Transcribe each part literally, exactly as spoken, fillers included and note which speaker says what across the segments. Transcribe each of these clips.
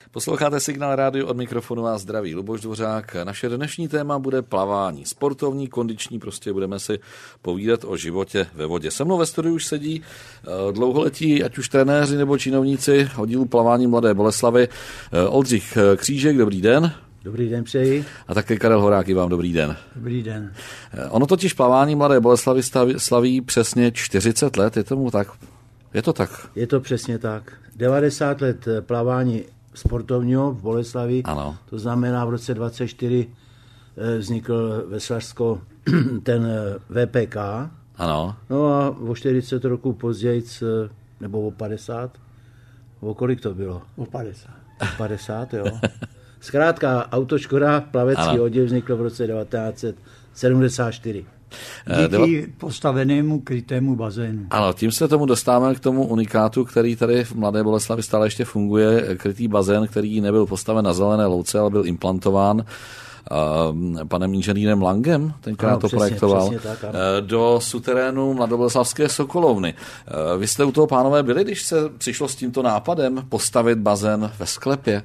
Speaker 1: Posloucháte Signál rádio, od mikrofonu vás zdraví Luboš Dvořák. Naše dnešní téma bude plavání. Sportovní, kondiční, prostě budeme si povídat o životě ve vodě. Se mnou ve studiu už sedí dlouholetí, ať už trenéři nebo činovníci oddílu plavání Mladé Boleslavi. Oldřich Křížek, dobrý den.
Speaker 2: Dobrý den přeji.
Speaker 1: A také Karel Horák, vám dobrý den.
Speaker 2: Dobrý den.
Speaker 1: Ono totiž plavání Mladé Boleslavy slaví přesně čtyřicet let, je tomu tak? Je to tak?
Speaker 2: Je to přesně tak. devadesát let plavání sportovního v Boleslavi,
Speaker 1: ano.
Speaker 2: To znamená v roce dvacet čtyři vznikl Veslařsko ten V P K.
Speaker 1: Ano.
Speaker 2: No a o čtyřicet roků později, nebo o padesát, o kolik to bylo?
Speaker 3: O padesát.
Speaker 2: O padesát, jo. Zkrátka, Autoškoda, plavecký oddíl vznikl v roce devatenáct set sedmdesát čtyři.
Speaker 3: Díky postavenému krytému bazénu.
Speaker 1: Ano, tím se tomu dostáváme k tomu unikátu, který tady v Mladé Boleslavi stále ještě funguje. Krytý bazén, který nebyl postaven na zelené louce, ale byl implantován panem inženýrem Langem, tenkrát ano, to přesně, projektoval, přesně tak, do suterénu Mladoboleslavské Sokolovny. Vy jste u toho, pánové, byli, když se přišlo s tímto nápadem postavit bazén ve sklepě?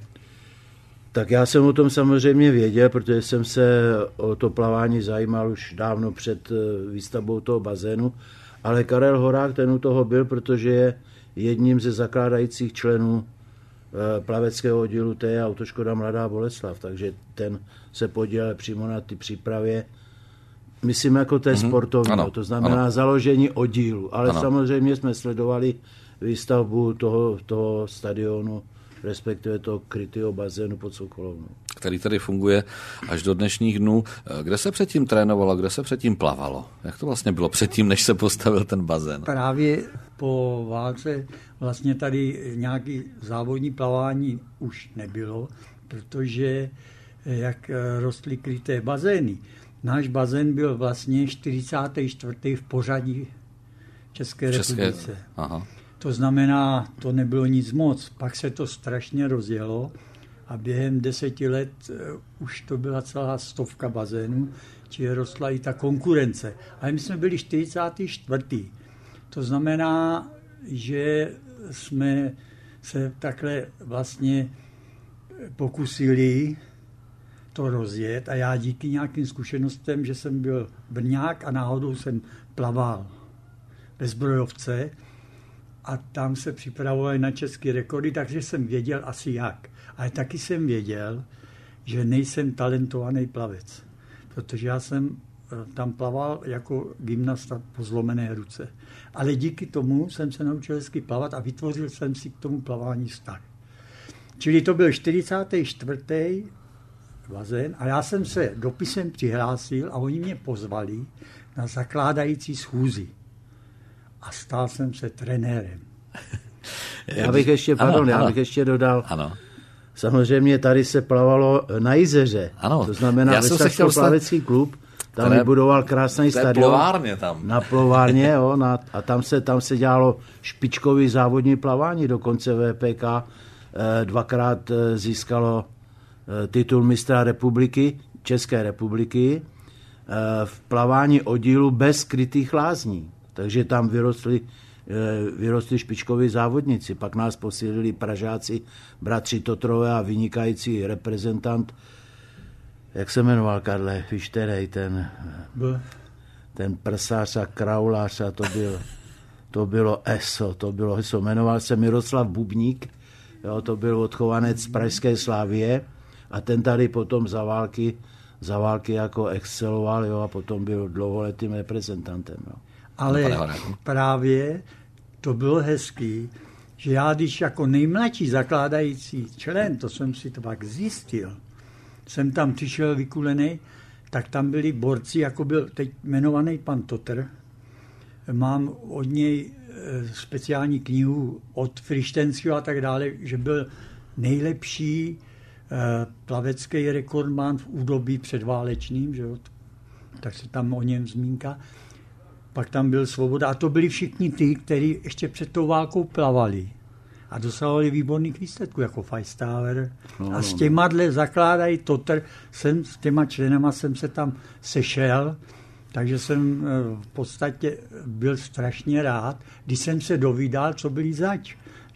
Speaker 2: Tak já jsem o tom samozřejmě věděl, protože jsem se o to plavání zajímal už dávno před výstavbou toho bazénu, ale Karel Horák ten u toho byl, protože je jedním ze zakládajících členů plaveckého oddílu, to je Autoškoda Mladá Boleslav, takže ten se podílel přímo na ty přípravě, myslím jako té mm-hmm. sportovní, ano, to znamená ano. založení oddílu, ale ano. samozřejmě jsme sledovali výstavbu toho, toho stadionu, respektive toho krytého bazénu pod Sokolovnou.
Speaker 1: Který tady funguje až do dnešních dnů. Kde se předtím trénovalo, kde se předtím plavalo? Jak to vlastně bylo předtím, než se postavil ten bazén?
Speaker 3: Právě po válce vlastně tady nějaký závodní plavání už nebylo, protože jak rostly kryté bazény. Náš bazén byl vlastně čtyřicátý čtvrtý v pořadí České, České republice.
Speaker 1: Aha.
Speaker 3: To znamená, to nebylo nic moc. Pak se to strašně rozjelo a během deseti let už to byla celá stovka bazénů, či rostla i ta konkurence. Ale my jsme byli čtyřicátý čtvrtý To znamená, že jsme se takhle vlastně pokusili to rozjet a já díky nějakým zkušenostem, že jsem byl brňák a náhodou jsem plaval ve Zbrojovce, a tam se připravovali na české rekordy, takže jsem věděl asi jak. Ale taky jsem věděl, že nejsem talentovaný plavec, protože já jsem tam plaval jako gymnasta po zlomené ruce. Ale díky tomu jsem se naučil hezky plavat a vytvořil jsem si k tomu plavání vztah. Čili to byl čtyřicátý čtvrtý bazén a já jsem se dopisem přihlásil a oni mě pozvali na zakládající schůzi. A stal jsem se trenérem.
Speaker 2: Já bych ještě, pardon, ano, já bych ještě dodal,
Speaker 1: ano.
Speaker 2: Samozřejmě tady se plavalo na Jizeře,
Speaker 1: ano.
Speaker 2: To znamená Veslařský plavecký klub, tam které, vybudoval krásný stadion.
Speaker 1: Plovárně tam.
Speaker 2: Na plovárně, jo, na, a tam se, tam se dělalo špičkový závodní plavání, dokonce V P K eh, dvakrát eh, získalo eh, titul mistra republiky, České republiky, eh, v plavání oddílu bez krytých lázní. Takže tam vyrostli, vyrostli špičkoví závodníci. Pak nás posílili Pražáci, bratři Totrové a vynikající reprezentant, jak se jmenoval, Karle, víš tedy, ten, ten prsář a kraulář, a to, byl, to bylo ESO, to bylo ESO. Jmenoval se Miroslav Bubník, jo, to byl odchovanec z Pražské Slavie a ten tady potom za války, za války jako exceloval, jo, a potom byl dlouholetým reprezentantem. Jo.
Speaker 3: Ale právě to bylo hezký, že já, když jako nejmladší zakládající člen, to jsem si to pak zjistil, jsem tam přišel vykulený, tak tam byli borci, jako byl teď jmenovaný pan Totr. Mám od něj speciální knihu od Frištenského a tak dále, že byl nejlepší plavecký rekordman v údobí předválečným, že jo? Tak se tam o něm zmínka. Pak tam byl Svoboda a to byli všichni ty, kteří ještě před tou válkou plavali a dosahovali výborných výsledků, jako Feistauer. No, a s těma dle zakládají Totr, jsem s těma členama jsem se tam sešel, takže jsem v podstatě byl strašně rád, když jsem se dovídal, co byli zač.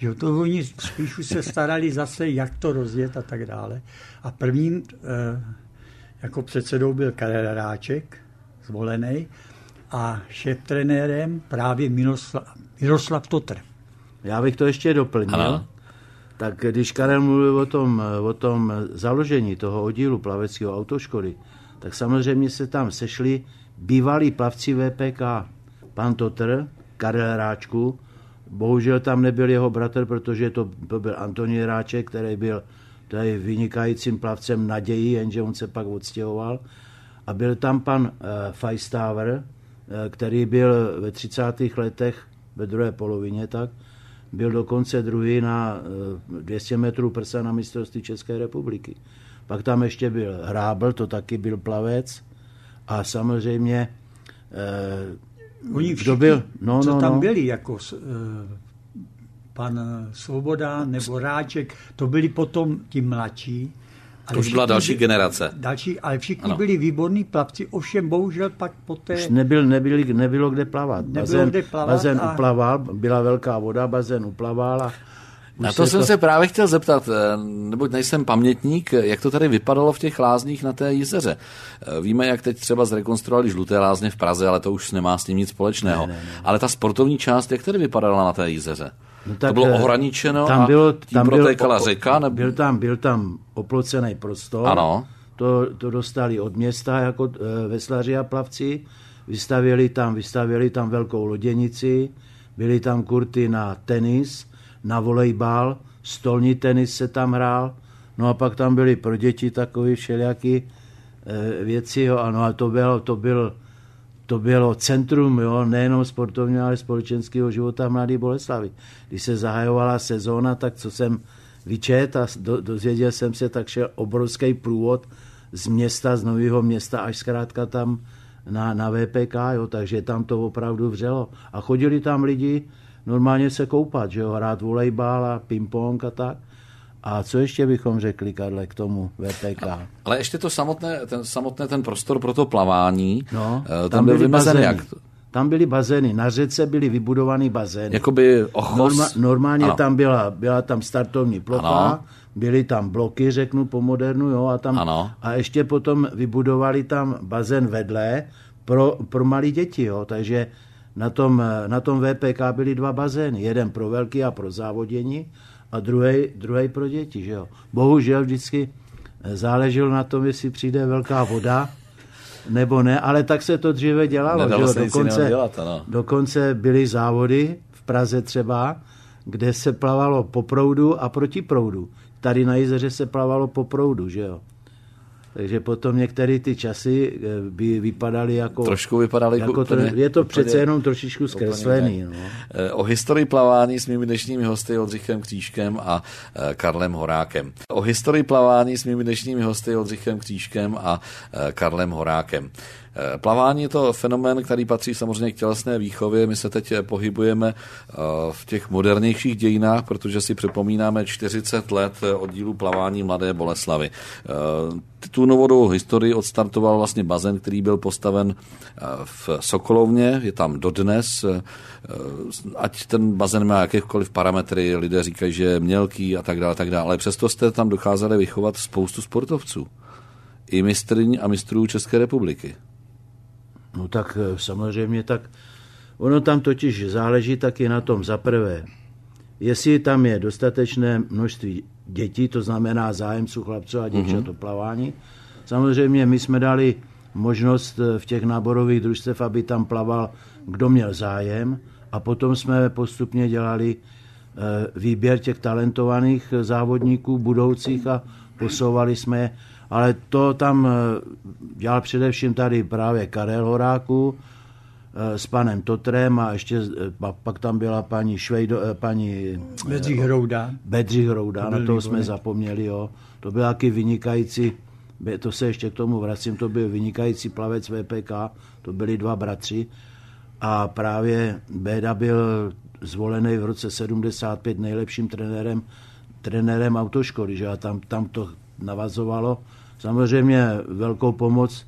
Speaker 3: Jo, to oni spíš už se starali zase, jak to rozjet a tak dále. A prvním eh, jako předsedou byl Karel Ráček, zvolený, a šéf-trenérem právě Miroslav, Miroslav Totr.
Speaker 2: Já bych to ještě doplnil. Ano. Tak když Karel mluvil o tom, o tom založení toho oddílu plaveckého autoškoly, tak samozřejmě se tam sešli bývalí plavci V P K. Pan Totr, Karel Ráčku, bohužel tam nebyl jeho bratr, protože to, to byl Antonín Ráček, který byl tady vynikajícím plavcem Naději, jenže on se pak odstěhoval. A byl tam pan uh, Feistaver, uh, který byl ve třicátých letech, ve druhé polovině, tak byl dokonce druhý na uh, dvě stě metrů prsa na mistrovství České republiky. Pak tam ještě byl Hrábl, to taky byl plavec. A samozřejmě uh,
Speaker 3: Oni všichni, byl, no, co no, tam no. byli, jako uh, pan Svoboda nebo Ráček, to byli potom ti mladší.
Speaker 1: To už byla další generace.
Speaker 3: Další, ale všichni ano. byli výborní plavci, ovšem bohužel pak poté...
Speaker 2: Už nebyl, nebyli, nebylo kde plavat.
Speaker 3: Nebylo
Speaker 2: bazén,
Speaker 3: kde plavat
Speaker 2: bazén
Speaker 3: a...
Speaker 2: uplaval, byla velká voda, bazén uplaval a...
Speaker 1: Na to jsem to... se právě chtěl zeptat, neboť nejsem pamětník, jak to tady vypadalo v těch lázních na té Jizeře. Víme, jak teď třeba zrekonstruovali Žluté lázně v Praze, ale to už nemá s tím nic společného. Ne, ne, ne. Ale ta sportovní část, jak tady vypadala na té Jizeře? No tak, to bylo ohraničeno tam bylo, a tím tam protékala byl, řeka? Nebo...
Speaker 2: Byl tam, byl tam oplocený prostor.
Speaker 1: Ano.
Speaker 2: To, to dostali od města jako e, veslaři a plavci. Vystavili tam, vystavili tam velkou loděnici. Byly tam kurty na tenis, na volejbal, stolní tenis se tam hrál. No a pak tam byly pro děti takové všelijaký e, věci. Jo. Ano, a to bylo, to byl To bylo centrum, jo, nejenom sportovního, ale společenského života v Mladé Boleslavi. Když se zahajovala sezóna, tak co jsem vyčet a do, dozvěděl jsem se, tak šel obrovský průvod z města, z Nového Města až zkrátka tam na, na V P K, jo, takže tam to opravdu vřelo. A chodili tam lidi normálně se koupat, že jo, hrát volejbal a ping-pong a tak. A co ještě bychom řekli, Karle, k tomu V P K?
Speaker 1: Ale ještě to samotné, ten, samotné ten prostor pro to plavání,
Speaker 2: no,
Speaker 1: tam, tam byl vymezen jak?
Speaker 2: Tam byly bazény, na řece byly vybudovaný bazény.
Speaker 1: Jakoby ochos?
Speaker 2: Norma, normálně ano. tam byla, byla tam startovní plocha, ano. byly tam bloky, řeknu po modernu, jo, a tam ano. a ještě potom vybudovali tam bazén vedle pro, pro malé děti, jo, takže na tom, na tom V P K byly dva bazény, jeden pro velký a pro závodění, a druhý, druhý pro děti, že jo. Bohužel vždycky záleželo na tom, jestli přijde velká voda, nebo ne, ale tak se to dříve dělalo, že jo. Dokonce, dělat, dokonce byly závody v Praze třeba, kde se plavalo po proudu a proti proudu. Tady na Jizeře se plavalo po proudu, že jo. Takže potom některé ty časy by vypadaly jako...
Speaker 1: Trošku vypadaly
Speaker 2: jako
Speaker 1: úplně,
Speaker 2: to, je to
Speaker 1: úplně,
Speaker 2: přece jenom trošičku zkreslený. No.
Speaker 1: O historii plavání s mými dnešními hosty Oldřichem Křížkem a Karlem Horákem. O historii plavání s mými dnešními hosty Oldřichem Křížkem a Karlem Horákem. Plavání je to fenomén, který patří samozřejmě k tělesné výchově. My se teď pohybujeme v těch modernějších dějinách, protože si připomínáme čtyřicet let oddílu plavání Mladé Boleslavi. Tu novodobou historii odstartoval vlastně bazén, který byl postaven v Sokolovně, je tam dodnes. Ať ten bazén má jakékoliv parametry, lidé říkají, že je mělký a tak dále, tak dále. Ale přesto jste tam dokázali vychovat spoustu sportovců. I mistryň a mistrů České republiky.
Speaker 2: No tak samozřejmě, tak ono tam totiž záleží taky na tom za prvé, jestli tam je dostatečné množství dětí, to znamená zájemců, chlapců a děvčat mm-hmm. o plavání. Samozřejmě my jsme dali možnost v těch náborových družstev, aby tam plaval, kdo měl zájem, a potom jsme postupně dělali výběr těch talentovaných závodníků budoucích a posouvali jsme je. Ale to tam dělal především tady právě Karel Horáku s panem Totrem a ještě pak tam byla paní Švejdo, paní
Speaker 3: Bedřich Hrouda.
Speaker 2: Bedřich Hrouda, na to jsme zapomněli, jo. To byl taky vynikající, to se ještě k tomu vracím, to byl vynikající plavec V P K, to byli dva bratři a právě Béda byl zvolený v roce sedmdesát pět nejlepším trenérem, trenérem autoškoly, že a tam, tam to navazovalo. Samozřejmě velkou pomoc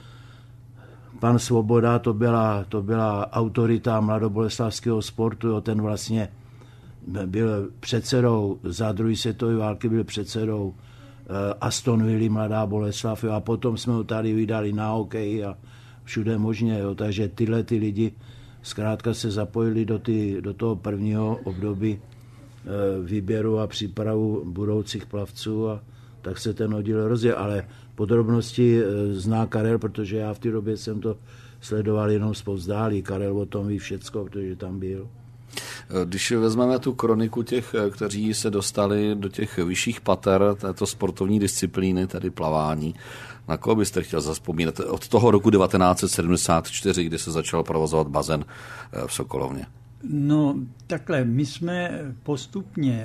Speaker 2: pan Svoboda, to byla, to byla autorita mladoboleslavského sportu, jo, ten vlastně byl předsedou, za druhé světové války byl předsedou Aston Villa, Mladá Boleslav, jo, a potom jsme ho tady vydali na hokej a všude možně, jo, takže tyhle ty lidi zkrátka se zapojili do, ty, do toho prvního období e, výběru a přípravu budoucích plavců a tak se ten oddíl rozjel, ale podrobnosti e, zná Karel, protože já v té době jsem to sledoval jenom zpovzdálí. Karel o tom ví všecko, protože tam byl.
Speaker 1: Když vezmeme tu kroniku těch, kteří se dostali do těch vyšších pater této sportovní disciplíny, tedy plavání, na koho byste chtěl zazpomínat od toho roku devatenáct set sedmdesát čtyři, kdy se začal provozovat bazén v Sokolovně?
Speaker 3: No takhle, my jsme postupně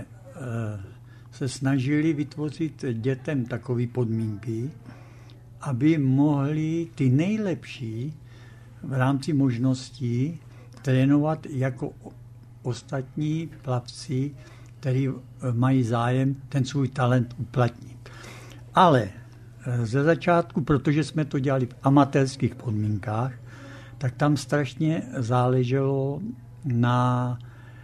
Speaker 3: se snažili vytvořit dětem takové podmínky, aby mohli ty nejlepší v rámci možností trénovat jako ostatní plavci, kteří mají zájem ten svůj talent uplatnit. Ale ze začátku, protože jsme to dělali v amatérských podmínkách, tak tam strašně záleželo na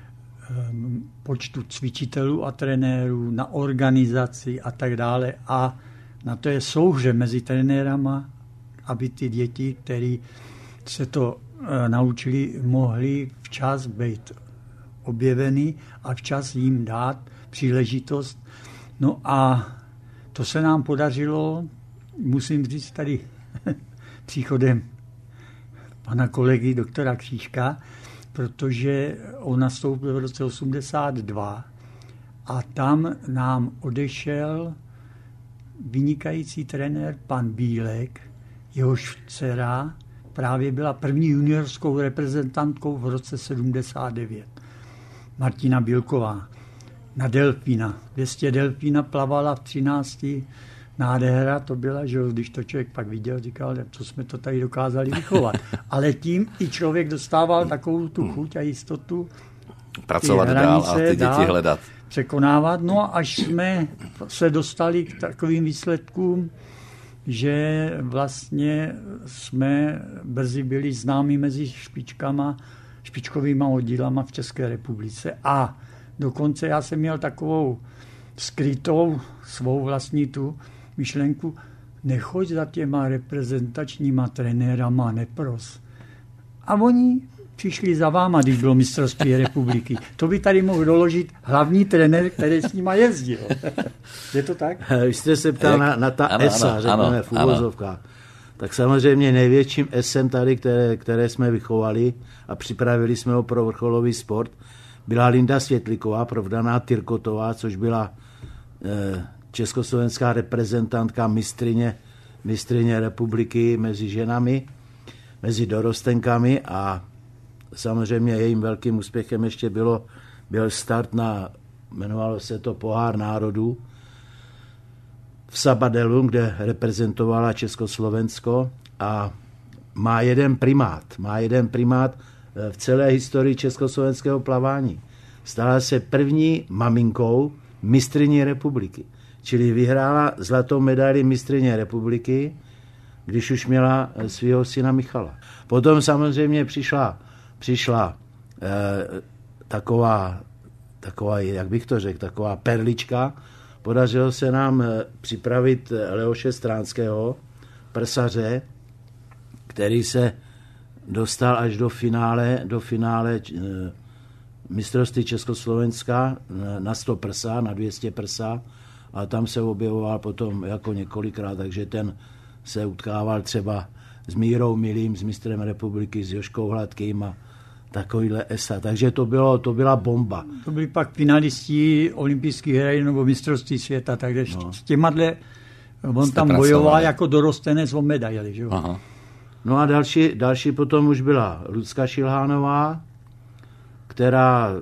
Speaker 3: um, počtu cvičitelů a trenérů, na organizaci a tak dále. A na to je souhře mezi trenérama, aby ty děti, které se to uh, naučili, mohli včas být objeveny a včas jim dát příležitost. No a to se nám podařilo, musím říct tady příchodem pana kolegy doktora Křížka, protože on nastoupil v roce osmdesát dva a tam nám odešel vynikající trenér pan Bílek, jehož dcera právě byla první juniorskou reprezentantkou v roce sedmdesát devět. Martina Bílková na delfína. dvě stě delfína plavala v třinácti. Nádhera to byla, že když to člověk pak viděl, říkal, co jsme to tady dokázali vychovat. Ale tím i člověk dostával takovou tu chuť a jistotu
Speaker 1: pracovat dál a ty děti dál hledat.
Speaker 3: Překonávat. No a až jsme se dostali k takovým výsledkům, že vlastně jsme brzy byli známi mezi špičkama, špičkovýma oddílama v České republice. A dokonce já jsem měl takovou skrytou svou vlastní tu myšlenku, nechoď za těma reprezentačníma trenérama, nepros. A oni přišli za váma, když bylo mistrovství republiky. To by tady mohl doložit hlavní trenér, který s nima jezdil. Je to tak?
Speaker 2: Vy jste se ptal na, na ta ano, esa, ano, řekněme ano, v uvozovkách. Tak samozřejmě největším esem tady, které, které jsme vychovali a připravili jsme ho pro vrcholový sport, byla Linda Světliková, provdaná Tyrkotová, což byla eh, československá reprezentantka, mistrině, mistrině republiky mezi ženami, mezi dorostenkami a samozřejmě jejím velkým úspěchem ještě bylo, byl start na, jmenovalo se to Pohár národů, v Sabadelu, kde reprezentovala Československo a má jeden primát, má jeden primát v celé historii československého plavání. Stala se první maminkou mistryně republiky. Čili vyhrála zlatou medaili mistryně republiky, když už měla svého syna Michala. Potom samozřejmě přišla, přišla eh, taková, taková, jak bych to řekl, taková perlička. Podařilo se nám připravit Leoše Stránského, prsaře, který se dostal až do finále, do finále mistrovství Československa na sto prsa, na dvě stě prsa a tam se objevoval potom jako několikrát, takže ten se utkával třeba s Mírou Milým, s mistrem republiky, s Joškou Hladkým a takovýhle esa. Takže to, bylo, to byla bomba.
Speaker 3: To byli pak finalisti olympijských her nebo mistrovství světa, takže no. S těmadle on Jste tam pracovali. Bojoval jako dorostenec o medaili. Že? Aha.
Speaker 2: No a další, další potom už byla Lucka Šilhánová, která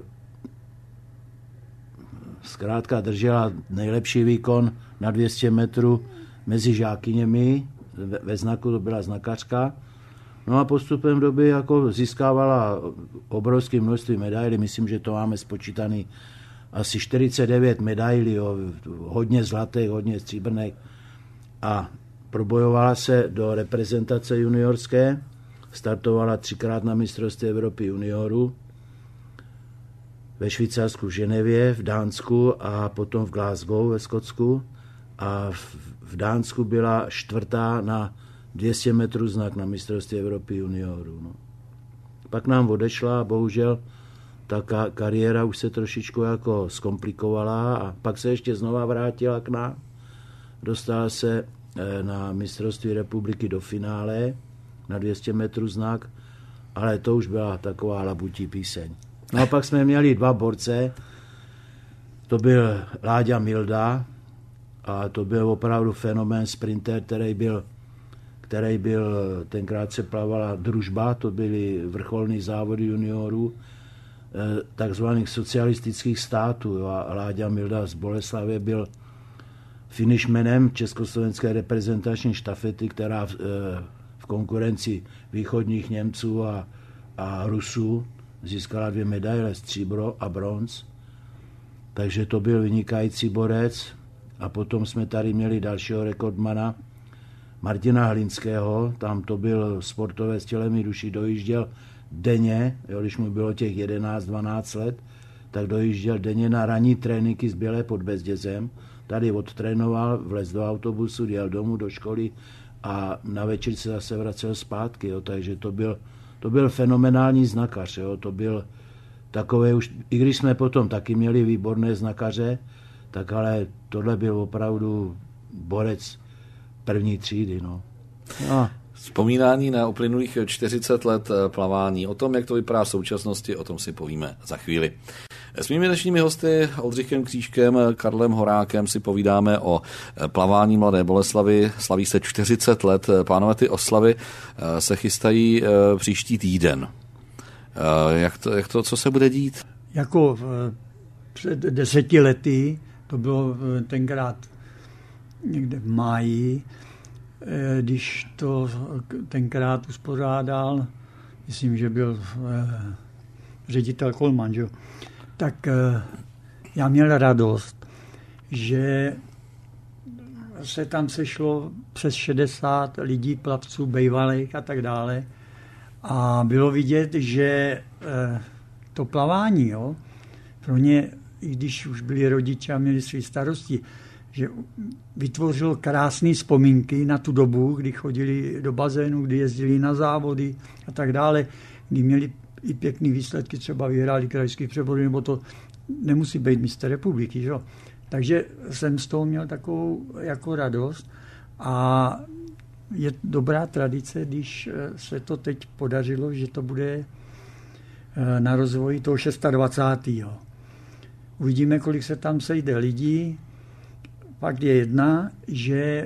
Speaker 2: zkrátka držela nejlepší výkon na dvě stě metrů mezi žákyněmi, ve, ve znaku to byla znakařka. No a postupem doby jako získávala obrovské množství medailí, myslím, že to máme spočítaný asi čtyřicet devět medailí, jo, hodně zlatých, hodně stříbrných a probojovala se do reprezentace juniorské, startovala třikrát na mistrovství Evropy juniorů. ve Švýcarsku, v Ženevě, v Dánsku a potom v Glasgow ve Skotsku. A v, v Dánsku byla čtvrtá na dvě stě metrů znak na mistrovství Evropy juniorů. No. Pak nám odešla a bohužel ta ka- kariéra už se trošičku jako zkomplikovala a pak se ještě znova vrátila k nám. Dostala se e, na mistrovství republiky do finále na dvě stě metrů znak, ale to už byla taková labutí píseň. No a pak jsme měli dva borce, to byl Láďa Milda a to byl opravdu fenomén sprinter, který byl, který byl, tenkrát se plavala družba, to byly vrcholné závody juniorů, takzvaných socialistických států. A Láďa Milda z Boleslavy byl finishmanem československé reprezentační štafety, která v, v konkurenci východních Němců a, a Rusů získala dvě medaile, stříbro a bronz. Takže to byl vynikající borec. A potom jsme tady měli dalšího rekordmana, Martina Hlinského, tam to byl sportovec tělem i duší, dojížděl denně, jo, když mu bylo těch jedenáct dvanáct let, tak dojížděl denně na ranní tréninky z Bělé pod Bezdězem, tady odtrénoval, vlez do autobusu, jel domů do školy a na večer se zase vracel zpátky, jo, takže to byl, to byl fenomenální znakař, jo, to byl takové už, i když jsme potom taky měli výborné znakaře, tak ale tohle byl opravdu borec první třídy. No. No.
Speaker 1: Vzpomínání na uplynulých čtyřicet let plavání. O tom, jak to vypadá v současnosti, o tom si povíme za chvíli. S mými dnešními hosty Oldřichem Křížkem, Karlem Horákem si povídáme o plavání Mladé Boleslavi. Slaví se čtyřicet let. Pánové, ty oslavy se chystají příští týden. Jak to, jak to, co se bude dít?
Speaker 3: Jako před deseti lety, to bylo tenkrát někde v máji, když to tenkrát uspořádal, myslím, že byl ředitel Kolman, že? Tak já měl radost, že se tam sešlo přes šedesát lidí, plavců, bejvalých a tak dále. A bylo vidět, že to plavání, jo, pro ně, i když už byli rodiče a měli své starosti, že vytvořil krásné vzpomínky na tu dobu, kdy chodili do bazénu, kdy jezdili na závody a tak dále, kdy měli i pěkný výsledky, třeba vyhráli krajský přebor, nebo to nemusí být mistr republiky. Že? Takže jsem z toho měl takovou jako radost a je dobrá tradice, když se to teď podařilo, že to bude na rozvoji toho dvacátého šestého Uvidíme, kolik se tam sejde lidí. Pak je jedna, že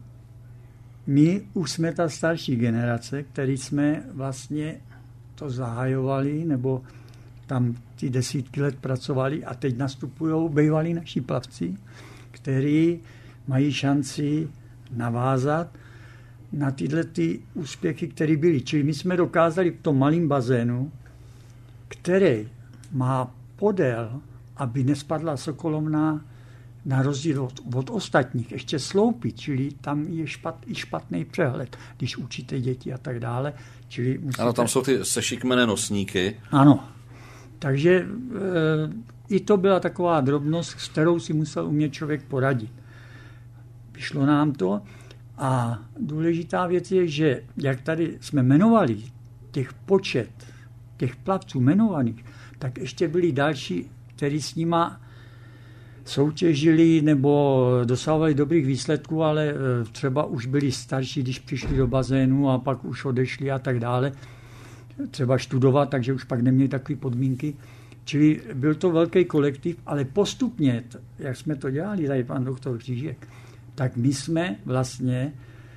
Speaker 3: my už jsme ta starší generace, který jsme vlastně to zahajovali, nebo tam ty desítky let pracovali a teď nastupují bývalí naši plavci, kteří mají šanci navázat na tyhle ty úspěchy, které byly. Čili my jsme dokázali v tom malém bazénu, který má podél, aby nespadla sokolovna, na rozdíl od, od ostatních, ještě sloupit, čili tam je špat, i špatný přehled, když učíte děti a tak dále. Čili musíte...
Speaker 1: Ano, tam jsou ty sešikmené nosníky.
Speaker 3: Ano. Takže e, i to byla taková drobnost, s kterou si musel umět člověk poradit. Vyšlo nám to a důležitá věc je, že jak tady jsme jmenovali těch počet, těch plavců jmenovaných, tak ještě byli další, kteří s nima soutěžili nebo dosahovali dobrých výsledků, ale třeba už byli starší, když přišli do bazénu a pak už odešli a tak dále. Třeba studovat, takže už pak neměli takové podmínky. Čili byl to velký kolektiv, ale postupně, jak jsme to dělali, tady pan doktor Křížek, tak my jsme vlastně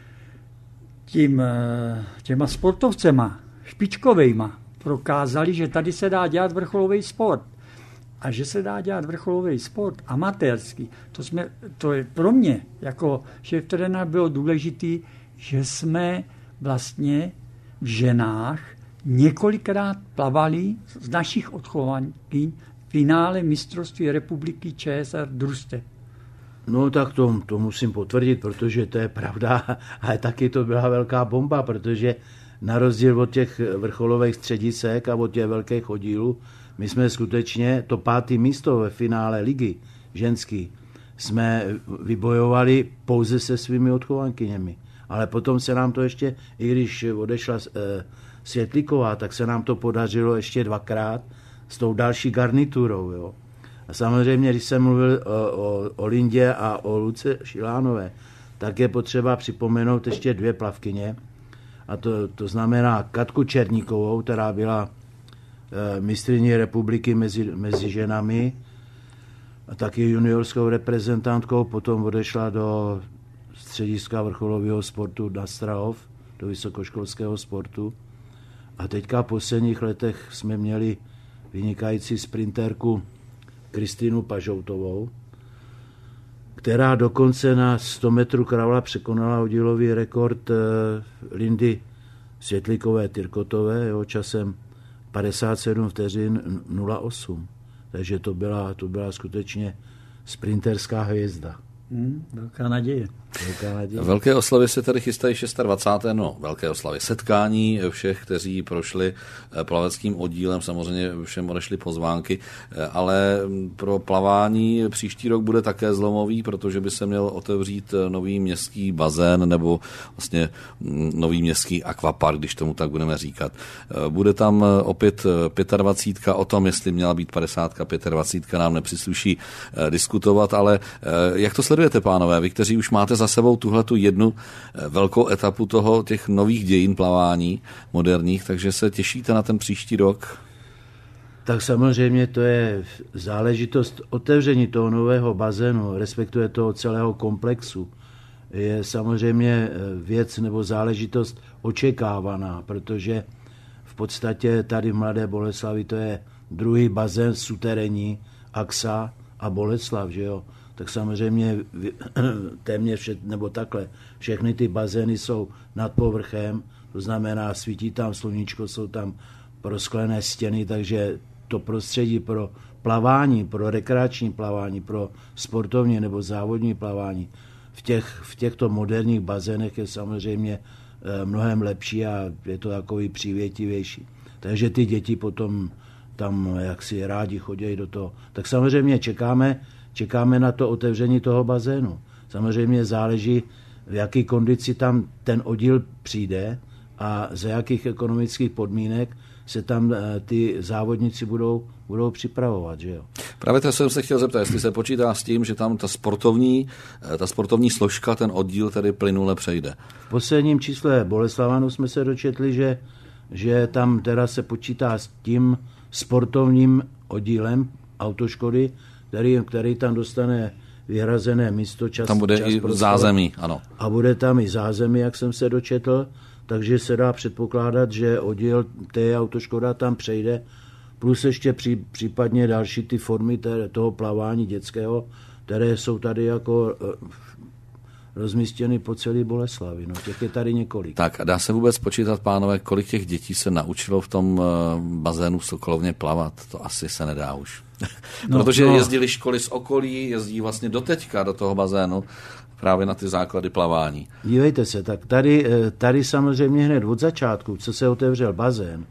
Speaker 3: tím, těma sportovcema, špičkovejma, prokázali, že tady se dá dělat vrcholový sport. A že se dá dělat vrcholový sport, amatérský, to, jsme, to je pro mě, jako šéf trenéra bylo důležitý, že jsme vlastně v ženách několikrát plavali z našich odchovankyň v finále mistrovství republiky ČSR družstev.
Speaker 2: No tak to, to musím potvrdit, protože to je pravda, ale taky to byla velká bomba, protože na rozdíl od těch vrcholových středisek a od těch velkých oddílů, my jsme skutečně to pátý místo ve finále ligy ženský jsme vybojovali pouze se svými odchovankyněmi. Ale potom se nám to ještě, i když odešla e, Světlíková, tak se nám to podařilo ještě dvakrát s tou další garniturou. Jo. A samozřejmě, když jsem mluvil o, o, o Lindě a o Luce Šilánové, tak je potřeba připomenout ještě dvě plavkyně. A to, to znamená Katku Černíkovou, která byla e, mistryní republiky mezi, mezi ženami a taky juniorskou reprezentantkou, potom odešla do střediska vrcholového sportu na Strahov, do vysokoškolského sportu. A teďka v posledních letech jsme měli vynikající sprinterku Kristýnu Pažoutovou, která dokonce na sto metrů kravla překonala oddílový rekord Lindy Světlíkové-Tyrkotové, jo, časem padesát sedm vteřin nula osm. Takže to byla, to byla skutečně sprinterská hvězda.
Speaker 3: Hmm, velká naděje.
Speaker 2: Velká naděje.
Speaker 1: Velké oslavy se tady chystají dvacátého šestého No, velké oslavy. Setkání všech, kteří prošli plaveckým oddílem, samozřejmě všem odešly pozvánky, ale pro plavání příští rok bude také zlomový, protože by se měl otevřít nový městský bazén nebo vlastně nový městský akvapark, když tomu tak budeme říkat. Bude tam opět dvacítka pět, o tom, jestli měla být padesátka, dvacítka pět nám nepřísluší diskutovat, ale jak to sledujete, pánové, vy, kteří už máte za sebou tuhletu jednu velkou etapu toho těch nových dějin plavání moderních, takže se těšíte na ten příští rok?
Speaker 2: Tak samozřejmě to je záležitost otevření toho nového bazénu, respektive toho celého komplexu. Je samozřejmě věc nebo záležitost očekávaná, protože v podstatě tady v Mladé Boleslavi to je druhý bazén suterénní, Axa a Boleslav, že jo? Tak samozřejmě téměř vše, nebo takhle, všechny ty bazény jsou nad povrchem, to znamená svítí tam sluníčko, jsou tam prosklené stěny, takže to prostředí pro plavání, pro rekreační plavání, pro sportovní nebo závodní plavání v, těch, v těchto moderních bazénech je samozřejmě mnohem lepší a je to takový přívětivější. Takže ty děti potom tam jaksi rádi chodí do toho. Tak samozřejmě čekáme, Čekáme na to otevření toho bazénu. Samozřejmě záleží, v jaký kondici tam ten oddíl přijde a za jakých ekonomických podmínek se tam ty závodníci budou, budou připravovat. Že jo?
Speaker 1: Právě to jsem se chtěl zeptat, jestli se počítá s tím, že tam ta sportovní, ta sportovní složka, ten oddíl tedy plynule přejde.
Speaker 2: V posledním čísle Boleslavanu jsme se dočetli, že, že tam teda se počítá s tím sportovním oddílem autoškody, Který, který tam dostane vyhrazené místo, čas.
Speaker 1: Tam bude
Speaker 2: čas
Speaker 1: i zázemí, ano.
Speaker 2: A bude tam i zázemí, jak jsem se dočetl, takže se dá předpokládat, že oddíl té autoškoda tam přejde, plus ještě pří, případně další ty formy té, toho plavání dětského, které jsou tady jako rozmístěny po celé Boleslavi. No, těch je tady několik.
Speaker 1: Tak a dá se vůbec počítat, pánové, kolik těch dětí se naučilo v tom bazénu v Sokolovně plavat? To asi se nedá už. No, protože no. jezdili školy z okolí, jezdí vlastně doteďka do toho bazénu právě na ty základy plavání.
Speaker 2: Dívejte se, tak tady, tady samozřejmě hned od začátku, co se otevřel bazén,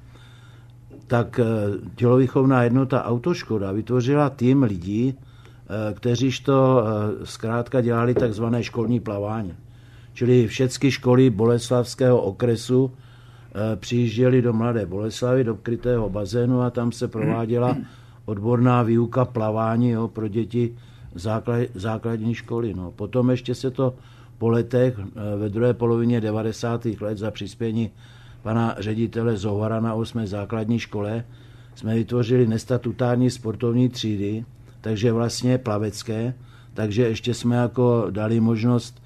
Speaker 2: tak tělovýchovná jednota Autoškoda vytvořila tým lidí, kteří to zkrátka dělali takzvané školní plavání. Čili všechny školy boleslavského okresu přijížděly do Mladé Boleslavy, do krytého bazénu a tam se prováděla odborná výuka plavání, jo, pro děti základ, základní školy. No. Potom ještě se to po letech ve druhé polovině devadesátých let za přispění pana ředitele Zohara na osmé základní škole jsme vytvořili nestatutární sportovní třídy, takže vlastně plavecké, takže ještě jsme jako dali možnost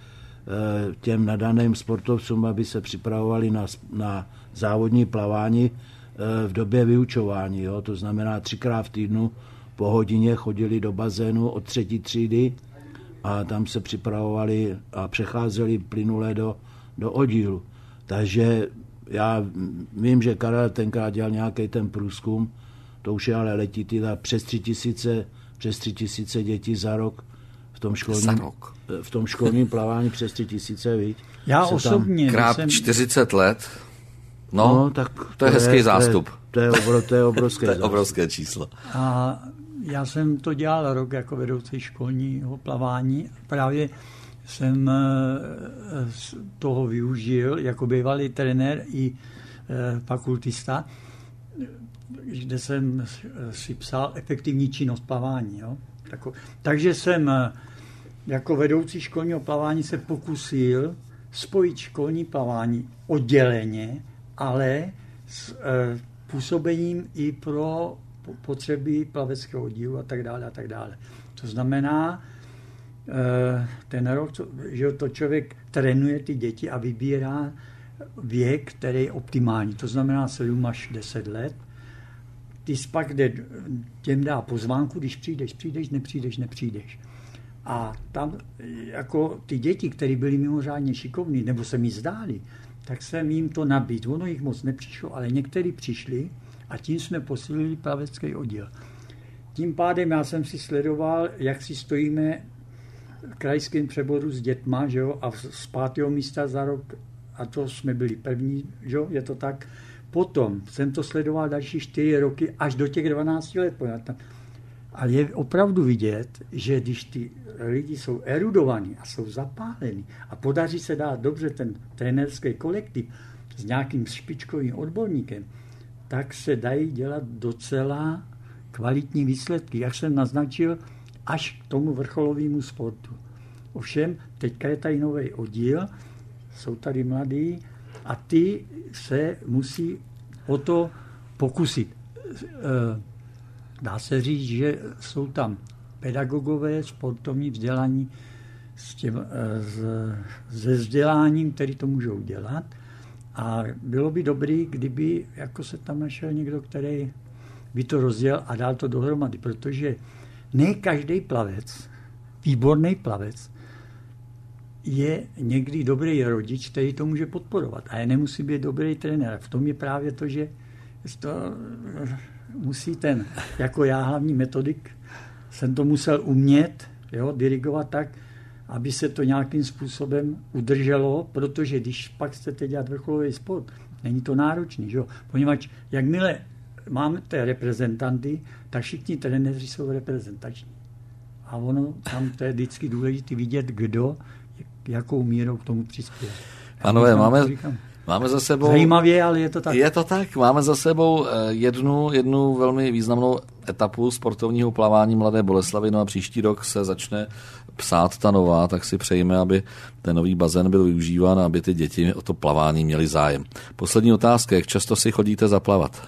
Speaker 2: těm nadaným sportovcům, aby se připravovali na, na závodní plavání v době vyučování. Jo? To znamená třikrát v týdnu po hodině chodili do bazénu od třetí třídy a tam se připravovali a přecházeli plynule do, do oddílu. Takže já vím, že Karel tenkrát dělal nějaký ten průzkum, to už je ale letitý, přes tři tisíce, přes tři tisíce dětí za rok v tom školním,
Speaker 1: rok.
Speaker 2: V tom školním plavání přes tři tisíce, víc.
Speaker 3: Já osobně...
Speaker 1: Krát jsem... čtyřicet let. No, no tak to, to je hezký je, zástup.
Speaker 2: To je, to je, obro, to je obrovské
Speaker 1: To je obrovské číslo.
Speaker 3: A já jsem to dělal rok jako vedoucí školního plavání. Právě jsem toho využil jako bývalý trenér i fakultista, kde jsem si psal efektivní činnost plavání. Jo? Takže jsem jako vedoucí školního plavání se pokusil spojit školní plavání odděleně, ale s e, působením i pro potřeby plaveckého oddílu a tak dále a tak dále. To znamená, e, ten rok, že to člověk trénuje ty děti a vybírá věk, který je optimální. To znamená sedm až deset let. Ty pak jde, těm dá pozvánku, když přijdeš, přijdeš, nepřijdeš, nepřijdeš. A tam jako ty děti, které byly mimořádně šikovní, nebo se mi zdály, tak jsem jim to nabít. Ono jich moc nepřišlo, ale někteří přišli a tím jsme posílili plavecký oddíl. Tím pádem já jsem si sledoval, jak si stojíme v krajském přeboru s dětma, že jo, a z pátého místa za rok, a to jsme byli první, že jo, je to tak. Potom jsem to sledoval další čtyři roky až do těch dvanácti let. Ale je opravdu vidět, že když ty lidi jsou erudovaní a jsou zapálení a podaří se dát dobře ten trenérský kolektiv s nějakým špičkovým odborníkem, tak se dají dělat docela kvalitní výsledky, jak jsem naznačil, až k tomu vrcholovému sportu. Ovšem, teďka je tady nový oddíl, jsou tady mladí a ty se musí o to pokusit. Dá se říct, že jsou tam pedagogové, sportovní vzdělaní s těm, s, se vzděláním, který to můžou dělat. A bylo by dobrý, kdyby jako se tam našel někdo, který by to rozdělal a dal to dohromady, protože ne každý plavec, výborný plavec, je někdy dobrý rodič, který to může podporovat. A je nemusí být dobrý trenér. V tom je právě to, že to musí ten, jako já hlavní metodik, jsem to musel umět, jo, dirigovat tak, aby se to nějakým způsobem udrželo, protože když pak chcete dělat vrcholový sport, není to náročný, že jo? Poněvadž jakmile máme té reprezentanty, tak všichni trenéři jsou reprezentační. A ono, tam to je vždycky důležité vidět, kdo, jakou mírou k tomu přispěje.
Speaker 1: Pánové, máme... Máme za sebou...
Speaker 3: Zajímavě, ale je to tak.
Speaker 1: Je to tak. Máme za sebou jednu, jednu velmi významnou etapu sportovního plavání Mladé Boleslavi, no a příští rok se začne psát ta nová, tak si přejeme, aby ten nový bazén byl využíván a aby ty děti o to plavání měly zájem. Poslední otázka, jak často si chodíte zaplavat?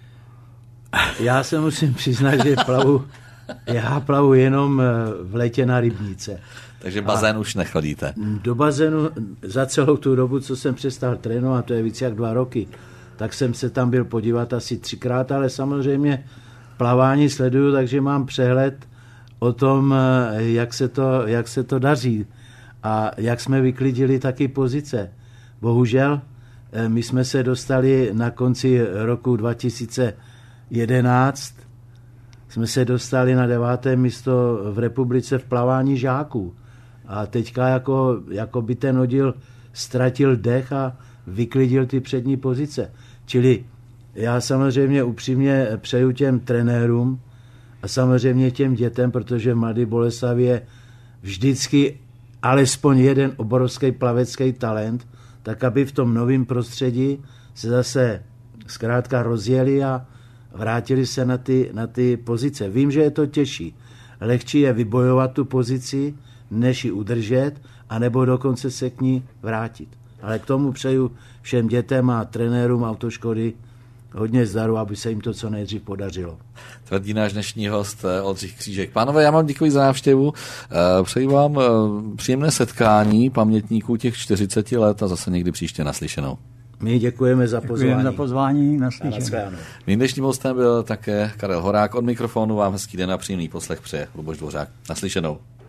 Speaker 2: Já se musím přiznat, že plavu, já plavu jenom v létě na rybníce.
Speaker 1: Takže bazén a už nechodíte.
Speaker 2: Do bazénu za celou tu dobu, co jsem přestal trénovat, to je víc jak dva roky, tak jsem se tam byl podívat asi třikrát, ale samozřejmě plavání sleduju, takže mám přehled o tom, jak se to, jak se to daří a jak jsme vyklidili taky pozice. Bohužel, my jsme se dostali na konci roku dva tisíce jedenáct, jsme se dostali na deváté místo v republice v plavání žáků. A teďka jako, jako by ten oddíl ztratil dech a vyklidil ty přední pozice. Čili já samozřejmě upřímně přeju těm trenérům a samozřejmě těm dětem, protože v Mladé Boleslavi je vždycky alespoň jeden obrovský plavecký talent, tak aby v tom novém prostředí se zase zkrátka rozjeli a vrátili se na ty, na ty pozice. Vím, že je to těžší. Lehčí je vybojovat tu pozici, než ji udržet, anebo dokonce se k ní vrátit. Ale k tomu přeju všem dětem a trenérům autoškody hodně zdaru, aby se jim to co nejdřív podařilo.
Speaker 1: Tvrdí náš dnešní host Oldřich Křížek. Pánové, já vám děkuji za návštěvu. Přeji vám příjemné setkání pamětníků těch čtyřiceti let a zase někdy příště naslyšenou.
Speaker 2: My děkujeme za pozvání.
Speaker 3: Děkujeme za pozvání, naslyšenou.
Speaker 1: Mým dnešním hostem byl také Karel Horák. Od mikrofonu vám hezký den a příjemný poslech přeje Luboš Dvořák. Naslyšenou.